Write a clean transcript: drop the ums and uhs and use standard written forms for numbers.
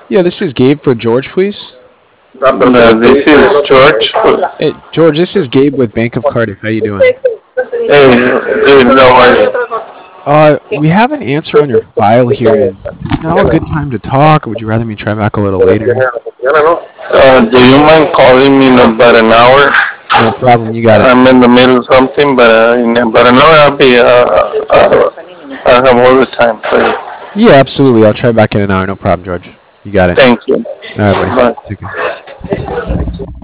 Yeah, this is Gabe for George, please. This is George. Hey, George, this is Gabe with Bank of Cardiff. How you doing? Hey, no worries. We have an answer on your file here. Is now a good time to talk, or would you rather me try back a little later? Do you mind calling me in about an hour? No problem. You got it. I'm in the middle of something, but in about an hour I'll have all the time for you. Yeah, absolutely. I'll try back in an hour. No problem, George. You got it. Thank you. All right, buddy. Bye. Take care.